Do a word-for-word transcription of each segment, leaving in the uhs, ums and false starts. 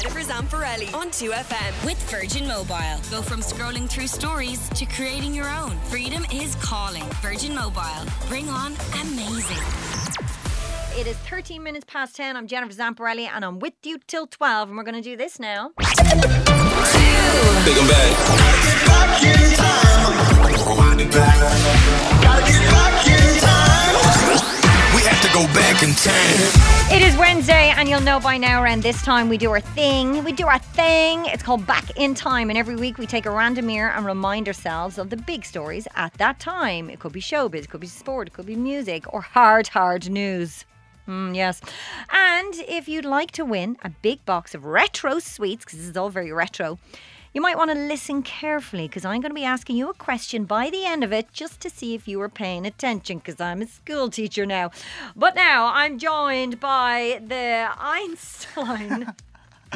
Jennifer Zamparelli on two F M. With Virgin Mobile. Go from scrolling through stories to creating your own. Freedom is calling. Virgin Mobile. Bring on amazing. It is thirteen minutes past ten. I'm Jennifer Zamparelli and I'm with you till twelve. And we're going to do this now. Big and bad. Gotta get back in time. Wind it back. Gotta get back in time. We have to go back in time. It is Wednesday and you'll know by now around this time we do our thing. We do our thing. It's called Back in Time. And every week we take a random year and remind ourselves of the big stories at that time. It could be showbiz, it could be sport, it could be music or hard, hard news. Mm, yes. And if you'd like to win a big box of retro sweets, because this is all very retro, you might want to listen carefully because I'm going to be asking you a question by the end of it just to see if you were paying attention because I'm a school teacher now. But now I'm joined by the Einstein. uh,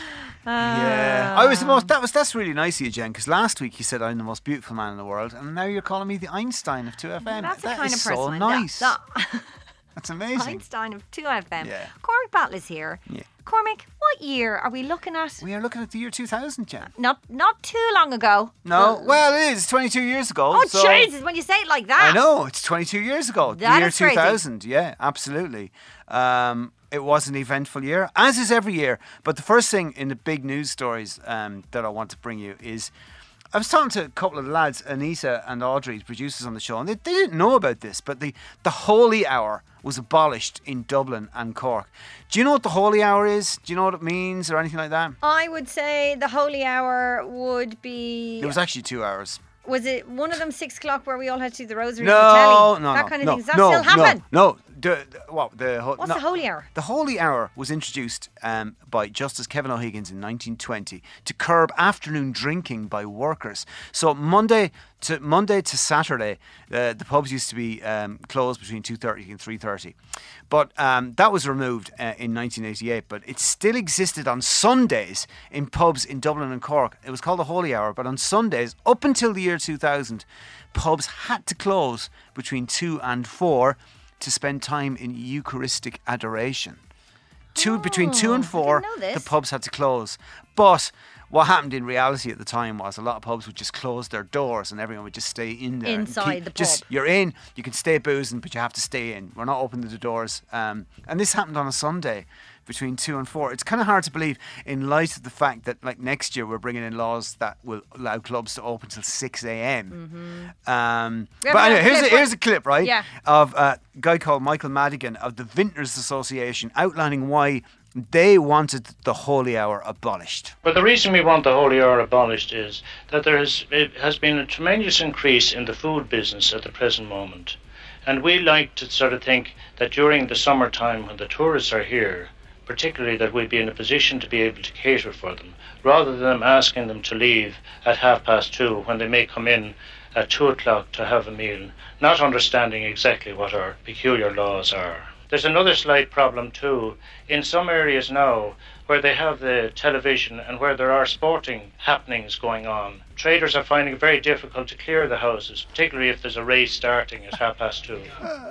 yeah, I was the most. That was that's really nice of you, Jen. Because last week you said I'm the most beautiful man in the world, and now you're calling me the Einstein of two F M. That's the that kind is of person so I'm- nice. that- that- That's amazing. Einstein of two F M. Yeah. Cormac Battle is here. Yeah. Cormac, what year are we looking at? We are looking at the year two thousand, Jen. Not not too long ago. No, well, it is twenty-two years ago. Oh, so Jesus, when you say it like that. I know, it's twenty-two years ago. That the year is crazy. two thousand, yeah, absolutely. Um, it was an eventful year, as is every year. But the first thing in the big news stories um, that I want to bring you is I was talking to a couple of the lads, Anita and Audrey, the producers on the show, and they, they didn't know about this, but the, the Holy Hour was abolished in Dublin and Cork. Do you know what the Holy Hour is? Do you know what it means or anything like that? I would say the holy hour would be. It was actually two hours. Was it one of them six o'clock where we all had to do the rosary No, on the telly? no, that no, kind of no, thing. Does that no, still happen? No, no. The, the, what, the, ho- What's no, the holy hour? The Holy Hour was introduced um, by Justice Kevin O'Higgins in nineteen twenty to curb afternoon drinking by workers. So Monday to Monday to Saturday, uh, the pubs used to be um, closed between two thirty and three thirty. But um, that was removed uh, in nineteen eighty-eight. But it still existed on Sundays in pubs in Dublin and Cork. It was called the Holy Hour. But on Sundays, up until the year two thousand, pubs had to close between two and four to spend time in Eucharistic adoration. Two, Oh, between two and I four, didn't know the this. pubs had to close. But what happened in reality at the time was a lot of pubs would just close their doors and everyone would just stay in there. and Inside keep- the pub. Just, you're in, you can stay boozing, but you have to stay in. We're not opening the doors. Um, and this happened on a Sunday between two and four. It's kind of hard to believe in light of the fact that like next year we're bringing in laws that will allow clubs to open till six a.m. Um, Yeah, but but anyway, a here's a, clip, here's right? a clip, right, Yeah. of a guy called Michael Madigan of the Vintners Association outlining why they wanted the Holy Hour abolished. But the reason we want the Holy Hour abolished is that there has, it has been a tremendous increase in the food business at the present moment. And we like to sort of think that during the summertime when the tourists are here, particularly that we'd be in a position to be able to cater for them, rather than asking them to leave at half past two when they may come in at two o'clock to have a meal, not understanding exactly what our peculiar laws are. There's another slight problem too. In some areas now, where they have the television and where there are sporting happenings going on, traders are finding it very difficult to clear the houses, particularly if there's a race starting at half past two.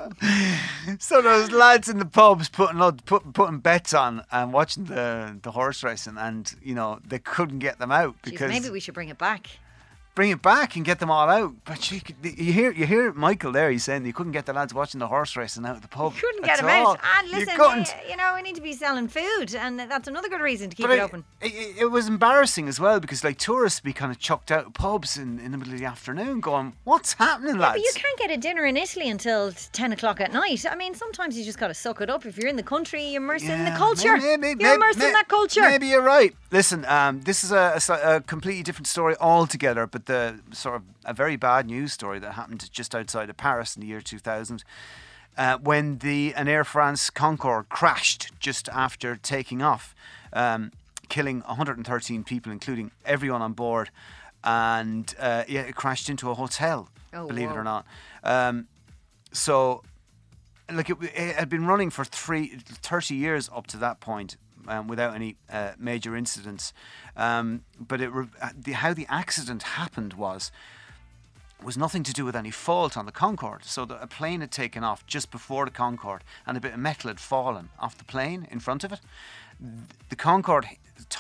So those lads in the pubs putting load, put, putting bets on and watching the the horse racing, and you know they couldn't get them out Jeez, because maybe we should bring it back. bring it back and get them all out. But you, could- you hear you hear Michael there. He's saying you couldn't get the lads watching the horse racing out of the pub. Couldn't get at them all. out. And You listen, couldn't. eh, you know, we need to be selling food, and that's another good reason to keep But it it, open. It, it was embarrassing as well because like tourists be kind of chucked out of pubs in, in the middle of the afternoon going, what's happening, Yeah, lads? but you can't get a dinner in Italy until ten o'clock at night. I mean, sometimes you just got to suck it up. If you're in the country, you're immersed in the Yeah, culture. maybe- maybe- you're immersed maybe- in that culture. Maybe you're right. Listen, um, this is a, a sli- a completely different story altogether, but the sort of a very bad news story that happened just outside of Paris in the year two thousand. Uh, when the an Air France Concorde crashed just after taking off, um, killing one hundred thirteen people, including everyone on board, and uh, yeah, it crashed into a hotel. Oh, believe it whoa. or not. Um, so, like it, it had been running for three, thirty years up to that point. Um, without any uh, major incidents, um, but it re- uh, the, how the accident happened was was nothing to do with any fault on the Concorde. So the, a plane had taken off just before the Concorde, and a bit of metal had fallen off the plane in front of it. The Concorde, the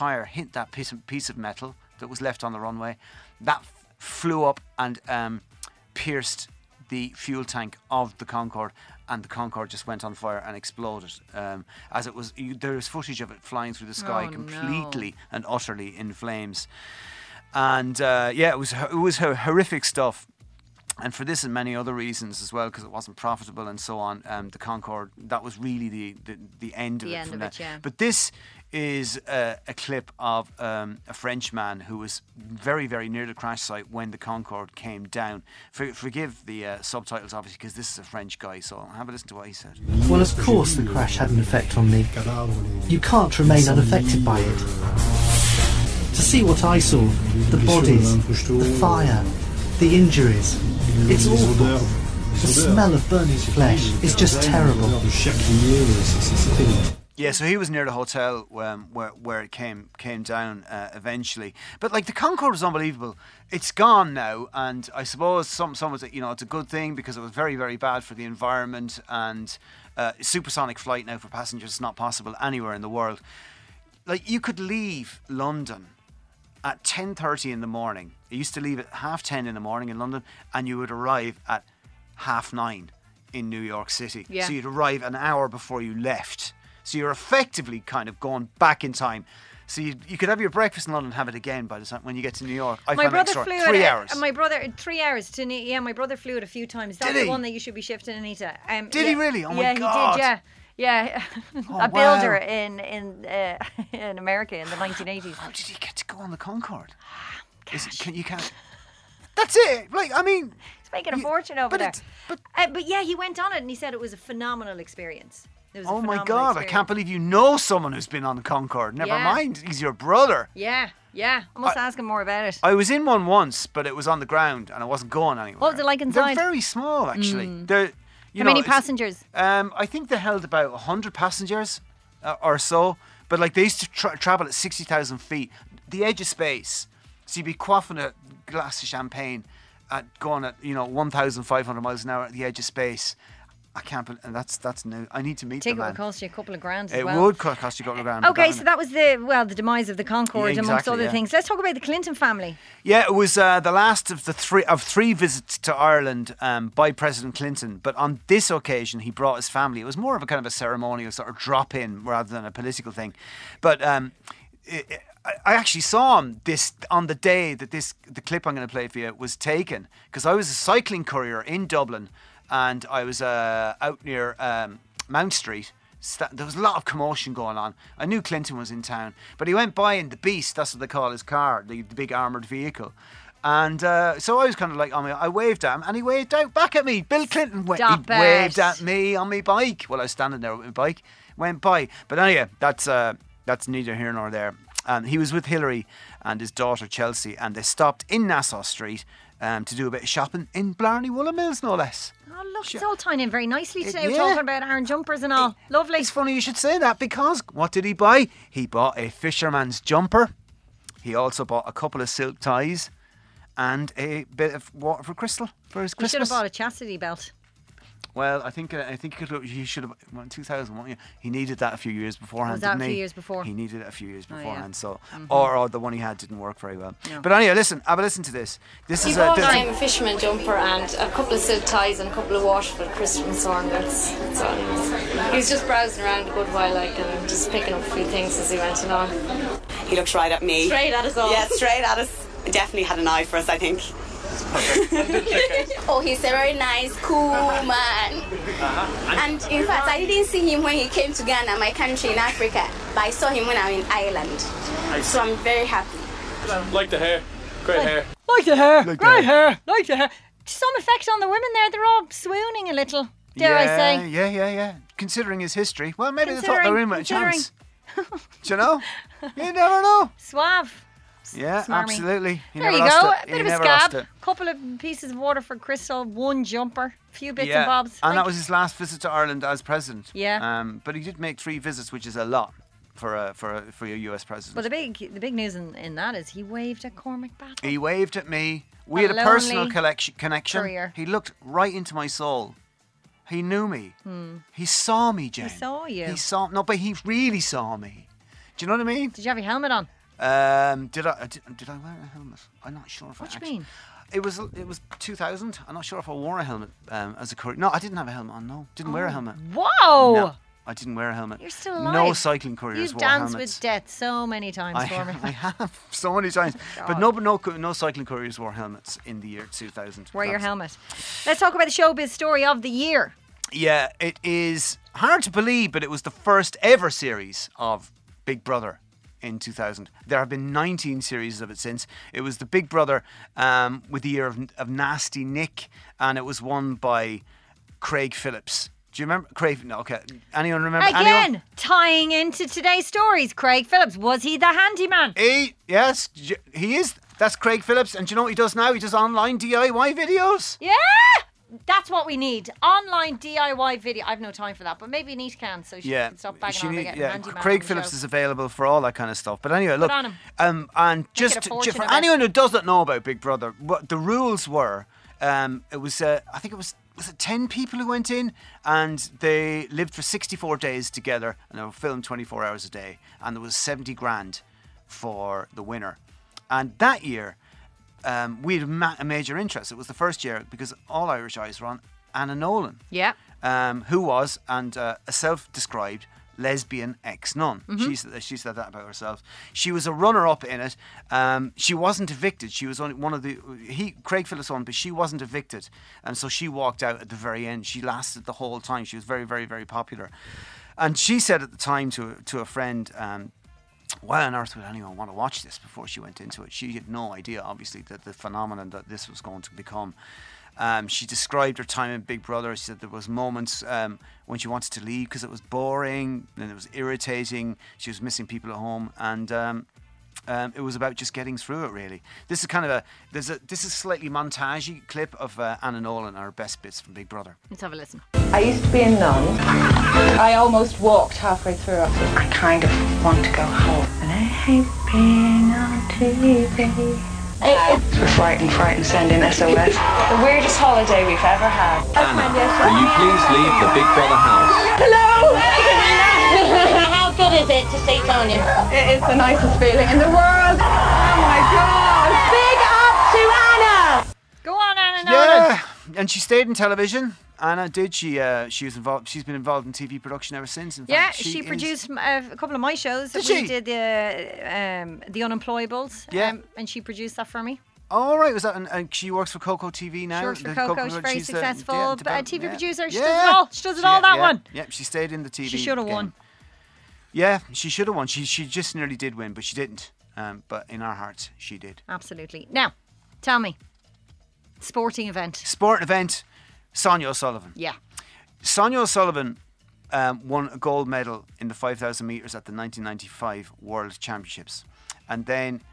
tyre hit that piece of, piece of metal that was left on the runway. That f- flew up and um, pierced the fuel tank of the Concorde, and the Concorde just went on fire and exploded. Um, as it was, you, there is footage of it flying through the sky, Oh, completely and utterly in flames. And uh, yeah, it was it was horrific stuff. And for this and many other reasons as well, because it wasn't profitable and so on, um, the Concorde, that was really the, the, the end of The it. end from of it, there. yeah. But this is a, a clip of um, a French man who was very, very near the crash site when the Concorde came down. For, forgive the uh, subtitles, obviously, because this is a French guy, so have a listen to what he said. Well, of course the crash had an effect on me. You can't remain unaffected by it. To see what I saw, the bodies, the fire, the injuries, it's awful. The smell of burning flesh is just terrible. Yeah, so he was near the hotel um, where where it came came down uh, eventually. But like the Concorde was unbelievable. It's gone now, and I suppose some some was, you know, it's a good thing because it was very, very bad for the environment, and uh, supersonic flight now for passengers is not possible anywhere in the world. Like you could leave London at ten thirty in the morning. I used to leave at half ten in the morning in London, and you would arrive at half nine in New York City. Yeah. So you'd arrive an hour before you left. So you're effectively kind of going back in time. So you, you could have your breakfast in London and have it again by the time when you get to New York. I My found brother it flew three it. hours. Uh, my brother three hours to New, yeah. My brother flew it a few times. That's Did the he? one that you should be shifting, Anita. Um, Did yeah. he really? Oh my yeah, God. he did. Yeah, yeah. Oh, a builder wow. in in uh, in America in the nineteen eighties. How did he get to go on the Concorde? Is it, can, you can't. That's it. Like I mean, He's making a you- fortune over but there. it's- But Uh, but yeah, he went on it and he said it was a phenomenal experience. It was a oh my phenomenal God, I experience. can't believe you know someone who's been on the Concorde. Never Yeah. mind, he's your brother. Yeah, yeah. I must I- ask him more about it. I was in one once, but it was on the ground and I wasn't going anywhere. What was it like inside? They're very small, actually. They're, you How know, many it's- passengers? Um, I think they held about one hundred passengers uh, or so. But like they used to tra- travel at sixty thousand feet. The edge of space. So you'd be quaffing a glass of champagne at going at, you know, one thousand five hundred miles an hour at the edge of space. I can't believe, and that's, that's new. I need to meet Ticket the man. would cost you a couple of grand as It well. would co- cost you a couple of grand. Okay, but so that was the well, the demise of the Concorde, Yeah, amongst exactly, other yeah. things. Let's talk about the Clinton family. Yeah, it was uh, the last of the three of three visits to Ireland um, by President Clinton. But on this occasion, he brought his family. It was more of a kind of a ceremonial sort of drop in rather than a political thing. But um, it, it, I I actually saw him this on the day that this the clip I'm going to play for you was taken, because I was a cycling courier in Dublin, and I was uh, out near um, Mount Street. Sta- There was a lot of commotion going on. I knew Clinton was in town, but he went by in the Beast. That's what they call his car, the, the big armoured vehicle. And uh, so I was kind of like, I mean, I waved at him, and he waved out back at me. Bill Clinton wa- Stop he it. waved at me on my bike while I was standing there with my bike. Went by, but anyway, that's uh, that's neither here nor there. Um, he was with Hillary and his daughter Chelsea, and they stopped in Nassau Street um, to do a bit of shopping in Blarney Woolen Mills, no less. Oh, look, it's all tying in very nicely today. We're yeah. talking about iron jumpers and all. Lovely. It's funny you should say that, because what did he buy? He bought a fisherman's jumper. He also bought a couple of silk ties and a bit of water for Crystal for his You should have Christmas. bought a chastity belt. Well, I think uh, I think he could- he should have. Well, in two thousand, wasn't he? He needed that a few years beforehand. Was that a didn't few he? years before? He needed it a few years Oh, yeah. beforehand. So, or, or the one he had didn't work very well. No. But anyway, listen. Have a listen to this. This He is bought a. um, a fisherman jumper and a couple of silk ties and a couple of wash for Christmas ornaments. That's all he was. He was just browsing around a good while, like, and just picking up a few things as he went along. He looked right at me. Straight at us all. Yeah, straight at us. Definitely had an eye for us, I think. Oh, he's a very nice, cool man. And in fact, I didn't see him when he came to Ghana, my country in Africa, but I saw him when I'm in Ireland. So I'm very happy. Like the hair. Great hair. Like the hair. Like Great the hair. Like the hair. Some effect on the women there. They're all swooning a little, dare I yeah, say. Yeah, yeah, yeah. Considering his history, well, maybe they thought they were in with a Considering- chance. Do you know? You never know. Suave. Yeah, Smarmy. absolutely. He There never you lost go. it. A He bit of a never lost scab. it. Couple of pieces of water for Crystal. One jumper. A few bits yeah. and bobs. And Like- that was his last visit to Ireland as president. Yeah. Um, but he did make three visits, which is a lot for a for a, for a U S president. But the big the big news in, in that is he waved at Cormac Battle. He waved at me. We A had a personal lonely collection, connection. courier. He looked right into my soul. He knew me. He saw me, Jane. saw you. He saw no, but he really saw me. Do you know what I mean? Did you have your helmet on? Um, did I did, did I wear a helmet? I'm not sure if What I do actually. you mean? It was it was two thousand. I'm not sure if I wore a helmet um, as a courier. No, I didn't have a helmet on. No, didn't wear a helmet. Whoa! No, I didn't wear a helmet. You're still alive. No cycling couriers You've wore danced helmets. with death so many times I, for me. I have so many times, but no, no, no cycling couriers wore helmets in the year two thousand. Wear your That's- helmet. Let's talk about the showbiz story of the year. Yeah, it is hard to believe, but it was the first ever series of Big Brother in two thousand. There have been nineteen series of it since. It was the Big Brother um, with the year of, of Nasty Nick, and it was won by Craig Phillips. Do you remember Craig? No, okay. Anyone remember? Again, Anyone? tying into today's stories, Craig Phillips. Was he the handyman? He, yes, j- he is. That's Craig Phillips, and do you know what he does now? He does online D I Y videos. Yeah! That's what we need. Online D I Y video. I've no time for that, but maybe Anita can, so she Yeah, can stop bagging she on need- about getting yeah. handyman. Craig on the Phillips show. is available for all that kind of stuff. But anyway, look, on him. um, and just it a to- fortune for of it. anyone who doesn't know about Big Brother, what the rules were, um, it was uh, I think it was was it ten people who went in, and they lived for sixty-four days together, and they were filmed twenty-four hours a day, and there was seventy grand for the winner, and that year. Um, we had a, ma- a major interest. It was the first year because all Irish eyes were on Anna Nolan. Yeah. Um, who was and uh, a self-described lesbian ex-nun. Mhm. She said she said that about herself. She was a runner-up in it. Um, she wasn't evicted. She was only one of the he Craig Phillips won, but she wasn't evicted, and so she walked out at the very end. She lasted the whole time. She was very, very, very popular, and she said at the time to to a friend. Um, Why on earth would anyone want to watch this before she went into it? She had no idea, obviously, that the phenomenon that this was going to become. Um, she described her time in Big Brother. She said there was moments um, when she wanted to leave because it was boring and it was irritating. She was missing people at home, and um, um, it was about just getting through it. Really, this is kind of a there's a this is a slightly montagey clip of uh, Anna Nolan, her best bits from Big Brother. Let's have a listen. I used to be a nun. I almost walked halfway through. I kind of want to go home. And I hate being on T V. It's We're frightened, frightened, sending S O S. The weirdest holiday we've ever had. Anna, will you please leave the Big Brother house? Hello! How good is it to see Tonya? It is the nicest feeling in the world. Oh my God! Big up to Anna! Go on, Anna Nolan. Yeah, and she stayed in television. Anna did. She uh, she was involved. She's been involved in T V production ever since. In Yeah, fact, she, is- produced uh, a couple of my shows. Did we she? did the um, the Unemployables. Yeah. um, and she produced that for me. Oh, right, was that? And, and she works for Coco T V now. She works for The Coco. She's very she's the- successful. yeah, uh, develop- T V yeah. producer. She Yeah. does it all. She does it all. Yeah, That yeah, one. Yeah, she stayed in the T V. She should have game. won. Yeah, she should have won. She she just nearly did win, but she didn't. Um, but in our hearts, she did. Absolutely. Now, tell me, sporting event. Sport event, Sonia O'Sullivan. Yeah. Sonia O'Sullivan um, won a gold medal in the five thousand metres at the nineteen ninety-five World Championships. And then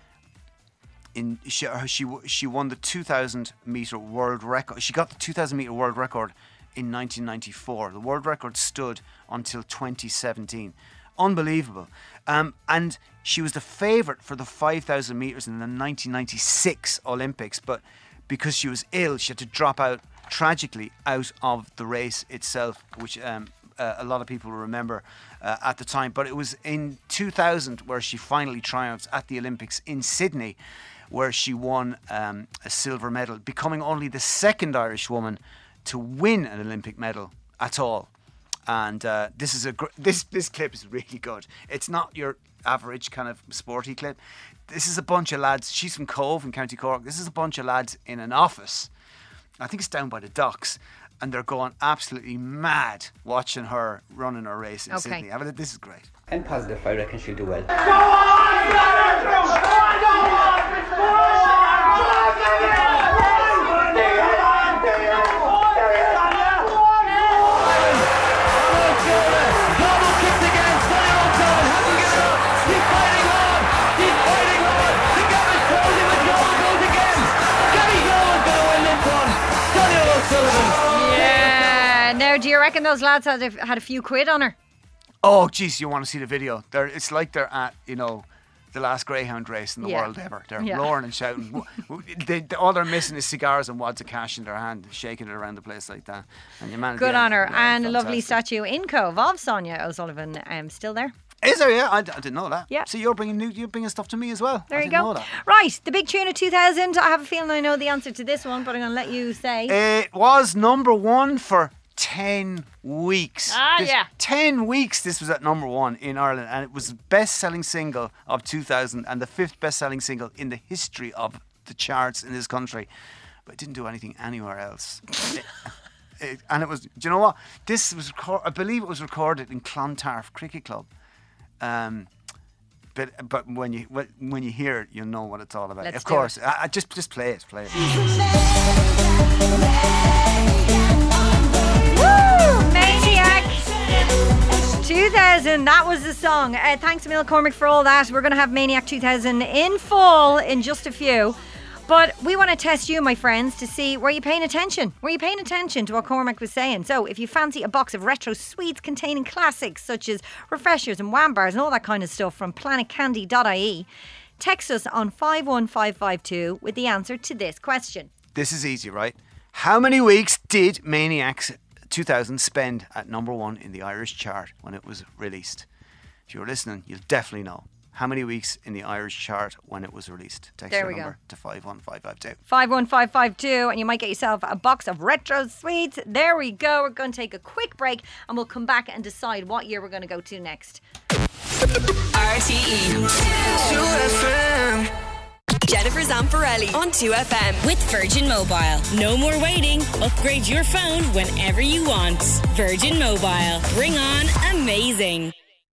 in she, she, she won the two thousand metre world record. She got the two thousand metre world record in nineteen ninety-four. The world record stood until twenty seventeen. Unbelievable. Um, and she was the favourite for the five thousand metres in the nineteen ninety-six Olympics. But because she was ill, she had to drop out tragically out of the race itself, which um, uh, a lot of people remember uh, at the time. But it was in two thousand where she finally triumphed at the Olympics in Sydney, where she won um, a silver medal, becoming only the second Irish woman to win an Olympic medal at all. And uh, this is a gr- this this clip is really good. It's not your average kind of sporty clip. This is a bunch of lads. She's from Cove in County Cork. This is a bunch of lads in an office. I think it's down by the docks, and they're going absolutely mad watching her running her race in Okay. Sydney. I mean, this is great. I'm positive. I reckon she'll do well. Yeah. Now, do you reckon those lads had a, had a few quid on her? Oh, geez, you want to see the video? They're, it's like they're at, you know, the last greyhound race in the Yeah. world ever. They're Yeah. roaring and shouting. W- w- they, they- all they're missing is cigars and wads of cash in their hand, shaking it around the place like that. And your man at Good the on end, her. yeah, And a lovely fantastic. statue in Cove of Sonia O'Sullivan. Um, still there? Is there? Yeah, I, I didn't know that. Yeah. See, you're bringing new, you're bringing stuff to me as well. There I you didn't go. know that. Right, the big tune of two thousand. I have a feeling I know the answer to this one, but I'm going to let you say. It was number one for ten weeks. Ah, This- yeah. ten weeks this was at number one in Ireland, and it was the best-selling single of two thousand and the fifth best-selling single in the history of the charts in this country. But it didn't do anything anywhere else. It- it- and it was, do you know what? This was, recor- I believe it was recorded in Clontarf Cricket Club. Um, but but when you when you hear it, you'll know what it's all about. Let's of do course, I, I just just play it, play it. Woo! Maniac! two thousand, that was the song. Uh, thanks, Emil Cormac, for all that. We're going to have Maniac two thousand in full in just a few. But we want to test you, my friends, to see, were you paying attention? Were you paying attention to what Cormac was saying? So if you fancy a box of retro sweets containing classics such as refreshers and wham bars and all that kind of stuff from planet candy dot I E, text us on five one five five two with the answer to this question. This is easy, right? How many weeks did Maniacs two thousand spend at number one in the Irish chart when it was released? If you're listening, you'll definitely know. How many weeks in the Irish chart when it was released? Text There your we go. number to five one five five two. five one five five two, and you might get yourself a box of retro sweets. There we go. We're going to take a quick break and we'll come back and decide what year we're going to go to next. R T E two F M. Jennifer Zamparelli on two F M. With Virgin Mobile. No more waiting. Upgrade your phone whenever you want. Virgin Mobile. Bring on amazing.